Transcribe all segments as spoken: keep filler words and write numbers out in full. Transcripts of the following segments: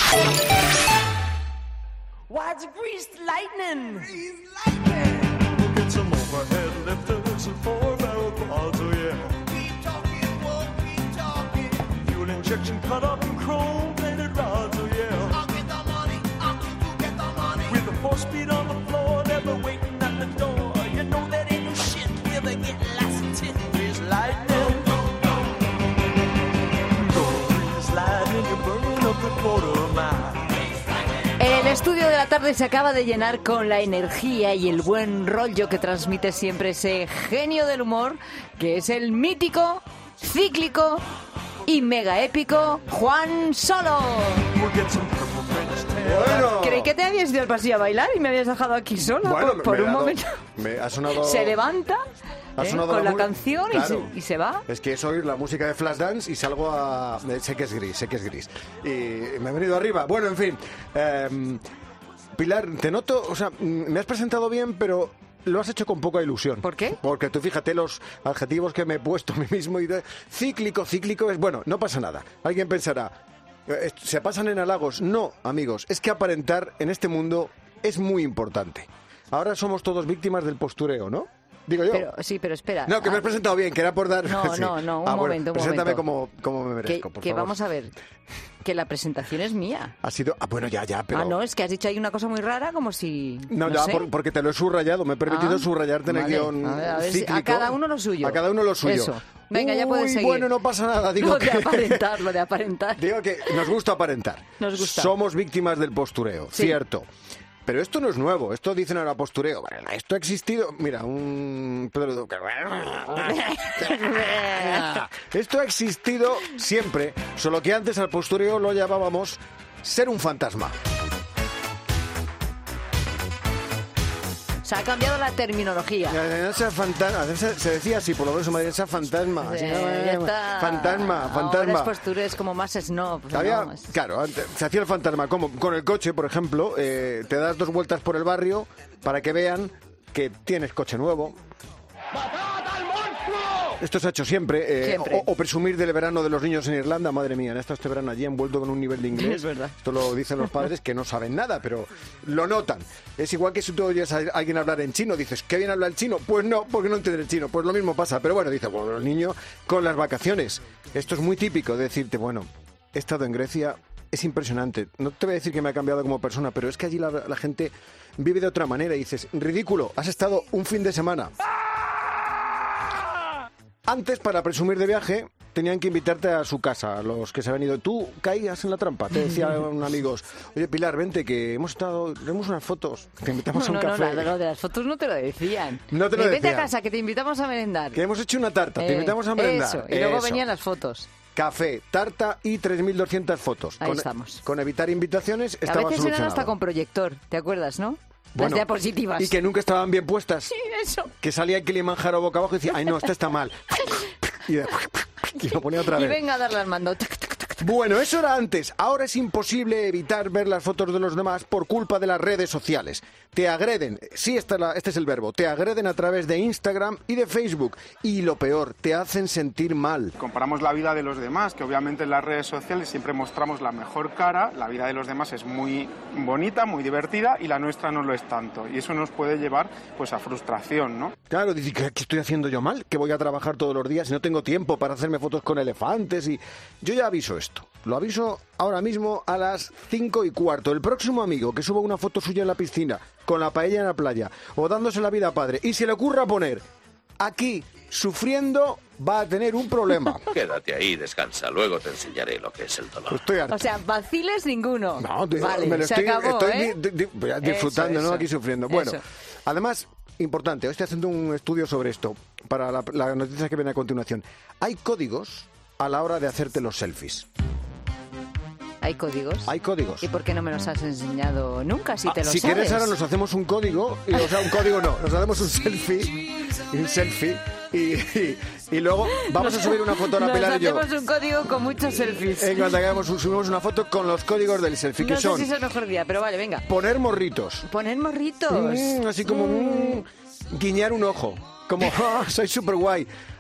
Why's greased lightning? Greased lightning. We'll get some overhead lifters and four-barrel quads, oh yeah. Keep talking, won't keep talking. Fuel injection cut up in chrome-plated rods, oh yeah. I'll get the money, I'll go get the money. With the four-speed on the floor, never waiting at the door. You know that ain't no shit, we'll be getting lots of tit. Greased lightning. Go, go, go. Greased lightning, you're burning up the quarter mile. El estudio de la tarde se acaba de llenar con la energía y el buen rollo que transmite siempre ese genio del humor, que es el mítico, cíclico y mega épico Juan Solo. Bueno. Creí que te habías ido al pasillo a bailar y me habías dejado aquí sola Bueno, por, por me un ha dado- momento. me ha sonado... Se levanta Ha ¿eh? sonado con la mu- canción y, Claro. se, y se va. Es que es oír la música de Flashdance y salgo a... Sé que es gris, sé que es gris. Y me he venido arriba. Bueno, en fin. Eh, Pilar, te noto... O sea, me has presentado bien, pero... Lo has hecho con poca ilusión. ¿Por qué? Porque tú fíjate los adjetivos que me he puesto a mí mismo y de... Cíclico, cíclico es... Bueno, no pasa nada. Alguien pensará... eh, ¿Se pasan en halagos? No, amigos. Es que aparentar en este mundo es muy importante. Ahora somos todos víctimas del postureo, ¿no? Digo yo. Pero, sí, pero espera. No, que me has presentado bien, que era por dar... No, sí. no, no, un Ah, bueno, momento, un preséntame momento. como, como me Que, merezco, por que favor. vamos a ver, que la presentación es mía. Ha sido... Ah, bueno, ya, ya, pero... Ah, no, es que has dicho ahí una cosa muy rara, como si... No, no ya, sé. por- porque te lo he subrayado, me he permitido Ah, subrayarte en el vale. guión A ver, a ver si- cíclico. a cada uno lo suyo. A cada uno lo suyo. Eso. Venga, ya puedes Uy, seguir. bueno, no pasa nada, digo Lo que... de aparentar, lo de aparentar. Digo que nos gusta aparentar. Nos gusta. Somos víctimas del postureo, Sí. cierto. Pero esto no es nuevo, esto dicen ahora postureo. Bueno, esto ha existido... Mira, un... Pedro Duque. Esto ha existido siempre, solo que antes al postureo lo llamábamos ser un fantasma. Se ha cambiado la terminología. Esa fantasma, se, se decía así, por lo menos en Madrid, esa fantasma. así, Eh, ya está. Fantasma, Ahora fantasma. es postura, es como más snob. ¿no? Había, Es- claro, antes se hacía el fantasma, como con el coche, por ejemplo, eh, te das dos vueltas por el barrio para que vean que tienes coche nuevo. Esto se ha hecho siempre, eh, Siempre. O, o presumir del verano de los niños en Irlanda. Madre mía, han estado este verano allí envuelto con un nivel de inglés. Es verdad. Esto lo dicen los padres que no saben nada, pero lo notan. Es igual que si tú oyes a alguien hablar en chino, dices, ¿qué bien habla el chino? Pues no, porque no entiende el chino. Pues lo mismo pasa. Pero bueno, dice, bueno, el niño con las vacaciones. Esto es muy típico de decirte, bueno, he estado en Grecia, es impresionante. No te voy a decir que me ha cambiado como persona, pero es que allí la, la gente vive de otra manera. Y dices, ridículo, has estado un fin de semana. Antes, para presumir de viaje, tenían que invitarte a su casa, los que se habían ido. Tú caías en la trampa. Te decían amigos, oye, Pilar, vente, que hemos estado, tenemos unas fotos, te invitamos No, a un no, no, café. la- lo de las fotos no te lo decían. No te lo Eh, Vete a decían. casa, que te invitamos a merendar. Que hemos hecho una tarta, te Eh, invitamos a merendar. Eso, y luego Eso. venían las fotos. Café, tarta y tres mil doscientas fotos. Ahí con, estamos. Con evitar invitaciones A estaba veces eran solucionado. hasta con proyector, ¿te acuerdas, no? Bueno, las diapositivas. Y que nunca estaban bien puestas. Sí, eso. Que salía el Kilimanjaro boca abajo y decía, ay no, esta está mal. Y, de- y lo ponía otra Y vez. venga a darle al mando. Tac, tac, tac, tac. Bueno, eso era antes. Ahora es imposible evitar ver las fotos de los demás por culpa de las redes sociales. Te agreden, sí, esta es la- este es el verbo, te agreden a través de Instagram y de Facebook. Y lo peor, te hacen sentir mal. Comparamos la vida de los demás, que obviamente en las redes sociales siempre mostramos la mejor cara, la vida de los demás es muy bonita, muy divertida y la nuestra no lo es tanto. Y eso nos puede llevar pues a frustración, ¿no? Claro, dice, ¿qué, qué estoy haciendo yo mal? Que voy a trabajar todos los días y no tengo tiempo para hacerme fotos con elefantes y... Yo ya aviso esto. Lo aviso ahora mismo a las cinco y cuarto. El próximo amigo que suba una foto suya en la piscina, con la paella en la playa, o dándose la vida a padre, y se le ocurra poner aquí, sufriendo, va a tener un problema. Quédate ahí, descansa. Luego te enseñaré lo que es el dolor. Pues estoy harto. O sea, vaciles ninguno. No, te- vale, me lo se estoy, acabó, estoy ¿eh? di- di- di- disfrutando, Eso, ¿no? eso. Aquí sufriendo. Bueno, Eso. además, importante, hoy estoy haciendo un estudio sobre esto, para la, la noticia que viene a continuación. Hay códigos a la hora de hacerte los selfies. ¿Hay códigos? Hay códigos. ¿Y por qué no me los has enseñado nunca si Ah, te lo si sabes? quieres ahora nos hacemos un código, y, o sea, un código no, nos hacemos un selfie, un selfie, y, y, y luego vamos a subir una foto a la Nos Pilar y yo. hacemos un código con muchos selfies. En cuanto hagamos, subimos una foto con los códigos del selfie, que no sé son si es el mejor día, pero vale, venga. poner morritos, Poner morritos. Mm, así como mm, guiñar un ojo, como "Ah, soy súper guay.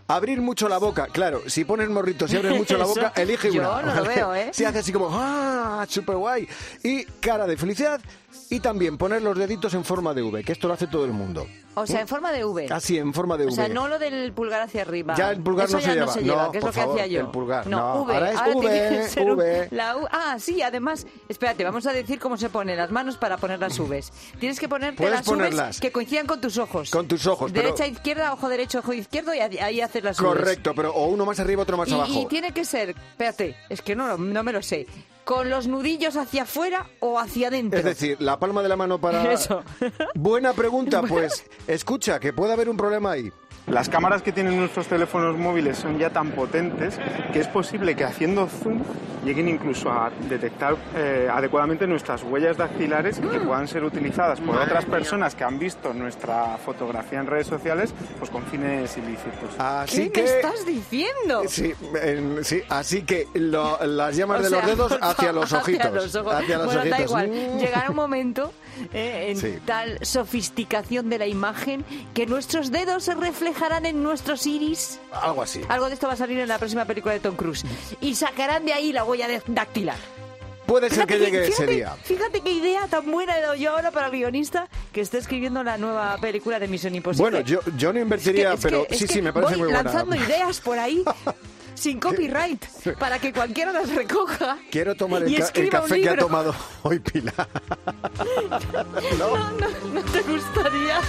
Abrir mucho la boca. Claro, si pones morritos y abres mucho la boca, Eso, elige yo una. no lo veo, ¿eh? Se hace así como, ¡ah! ¡Súper guay! Y cara de felicidad. Y también poner los deditos en forma de V, que esto lo hace todo el mundo. O sea, en forma de V. Así, en forma de V. O sea, no lo del pulgar hacia arriba. Ya el pulgar Eso no se ya lleva. no se lleva, No, que es por lo que favor, hacía yo. el pulgar, No, no. V. Ahora es tiene V, que ser un- V. la U. Ah, sí, además, espérate, vamos a decir cómo se ponen las manos para poner las Vs. Tienes que ponerte Puedes las Vs ponerlas. que coincidan con tus ojos. Con tus ojos, pero- Derecha, izquierda, ojo derecho, ojo izquierdo, y ahí haces las Vs. Correcto, pero o uno más arriba, otro más Y, abajo. y tiene que ser, espérate, es que no, lo- no me lo sé, con los nudillos hacia afuera o hacia adentro. Es decir, la palma de la mano para... Eso. Buena pregunta, pues escucha, que puede haber un problema ahí. Las cámaras que tienen nuestros teléfonos móviles son ya tan potentes que es posible que haciendo zoom lleguen incluso a detectar eh, adecuadamente nuestras huellas dactilares y que puedan ser utilizadas por otras personas que han visto nuestra fotografía en redes sociales pues con fines ilícitos. Así ¿Qué que... me estás diciendo? Sí, en- sí, así que lo- las llamas O de sea, los dedos por hacia favor, los ojitos. Hacia los ojos. Hacia los bueno, da ojitos. igual. Mm. Llegará un momento eh, en Sí. tal sofisticación de la imagen que nuestros dedos se reflejarán en nuestros iris. Algo así. Algo de esto va a salir en la próxima película de Tom Cruise. Y sacarán de ahí la huella de- dactilar. Puede ser que Fíjate llegue ese fíjate- día. Fíjate qué idea tan buena he dado yo ahora para el guionista que está escribiendo la nueva película de Misión Imposible. Bueno, yo, yo no invertiría, Es que- pero es sí, que sí, me parece voy muy buena. lanzando ideas por ahí sin copyright para que cualquiera las recoja. Quiero tomar y el, ca- el escriba un café que ha libro. tomado hoy Pilar. No, no, no te gustaría.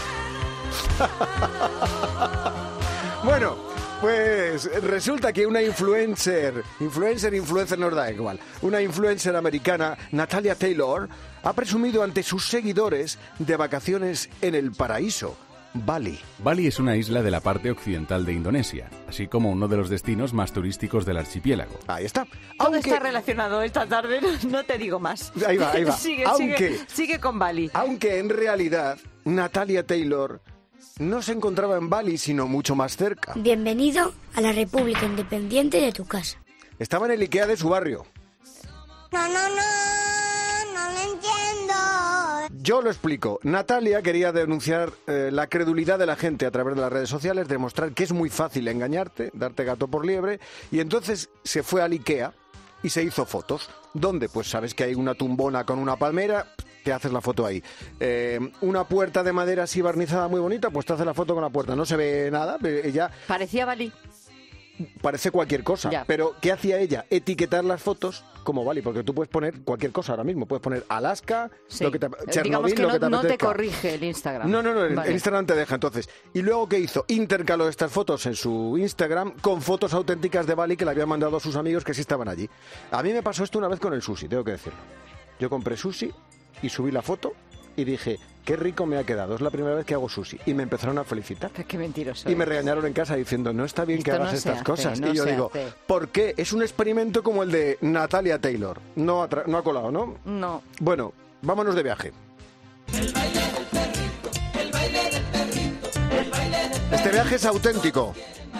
Bueno, pues resulta que una influencer, influencer, influencer nos da igual, una influencer americana, Natalia Taylor, ha presumido ante sus seguidores de vacaciones en el paraíso, Bali. Bali es una isla de la parte occidental de Indonesia, así como uno de los destinos más turísticos del archipiélago. Ahí está. Todo Aunque, está relacionado esta tarde, no, no te digo más. Ahí va, ahí va. Sigue, Aunque- sigue, sigue con Bali. aunque en realidad Natalia Taylor no se encontraba en Bali, sino mucho más cerca. Bienvenido a la República Independiente de tu casa. Estaba en el Ikea de su barrio. No, no, no, no lo entiendo. Yo lo explico. Natalia quería denunciar eh, la credulidad de la gente a través de las redes sociales, demostrar que es muy fácil engañarte, darte gato por liebre, y entonces se fue al Ikea y se hizo fotos. ¿Dónde? Pues sabes que hay una tumbona con una palmera, te haces la foto ahí. Eh, una puerta de madera así barnizada muy bonita, pues te haces la foto con la puerta. No se ve nada, eh, ella Parecía Bali. parece cualquier cosa. Ya. Pero ¿qué hacía ella? Etiquetar las fotos como Bali, porque tú puedes poner cualquier cosa ahora mismo. Puedes poner Alaska, Sí. lo que te, Eh, Chernobyl, Digamos que lo no, que te no te apetezca. corrige el Instagram. No, no, no, el, Vale. el Instagram te deja entonces. Y luego, ¿qué hizo? Intercaló estas fotos en su Instagram con fotos auténticas de Bali que le habían mandado a sus amigos que sí estaban allí. A mí me pasó esto una vez con el sushi, tengo que decirlo. Yo compré sushi y subí la foto y dije, qué rico me ha quedado, es la primera vez que hago sushi. Y me empezaron a felicitar. Pero qué mentiroso. Y me eres. regañaron en casa diciendo, no está bien que Esto hagas no se estas hace, cosas. no y yo se digo, hace. ¿por qué? Es un experimento como el de Natalia Taylor. No ha, tra- no ha colado, ¿no? No. Bueno, vámonos de viaje. Este viaje es auténtico.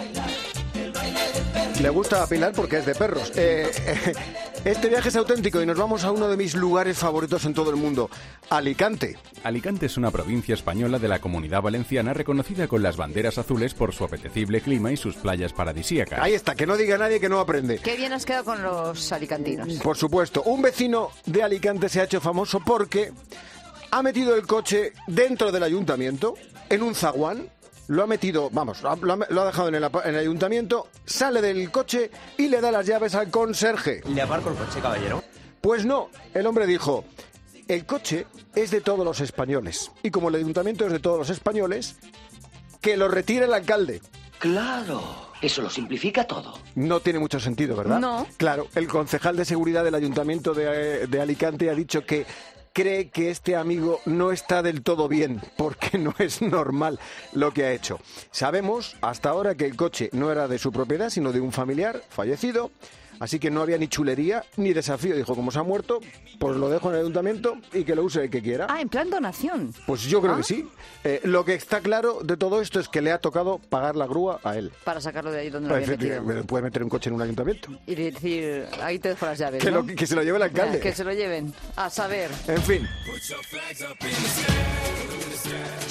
Le gusta a Pilar porque es de perros. Eh, eh, este viaje es auténtico y nos vamos a uno de mis lugares favoritos en todo el mundo, Alicante. Alicante es una provincia española de la Comunidad Valenciana reconocida con las banderas azules por su apetecible clima y sus playas paradisíacas. Ahí está, que no diga nadie que no aprende. Qué bien has quedado con los alicantinos. Por supuesto, un vecino de Alicante se ha hecho famoso porque ha metido el coche dentro del ayuntamiento, en un zaguán, lo ha metido, vamos, lo ha, lo ha dejado en el, apa- en el ayuntamiento, sale del coche y le da las llaves al conserje. ¿Le aparco el coche, caballero? Pues no, el hombre dijo, el coche es de todos los españoles y como el ayuntamiento es de todos los españoles, que lo retire el alcalde. Claro, eso lo simplifica todo. No tiene mucho sentido, ¿verdad? No. Claro, el concejal de seguridad del Ayuntamiento de, de Alicante ha dicho que cree que este amigo no está del todo bien, porque no es normal lo que ha hecho. Sabemos hasta ahora que el coche no era de su propiedad, sino de un familiar fallecido, así que no había ni chulería ni desafío. Dijo, como se ha muerto, pues lo dejo en el ayuntamiento y que lo use el que quiera. Ah, en plan donación. Pues yo creo Ah. que sí. Eh, lo que está claro de todo esto es que le ha tocado pagar la grúa a él. Para sacarlo de ahí donde lo había metido. Puede meter un coche en un ayuntamiento. Y decir, ahí te dejo las llaves, Que, ¿no? lo- que se lo lleve el alcalde. Ya, que se lo lleven. A saber. En fin.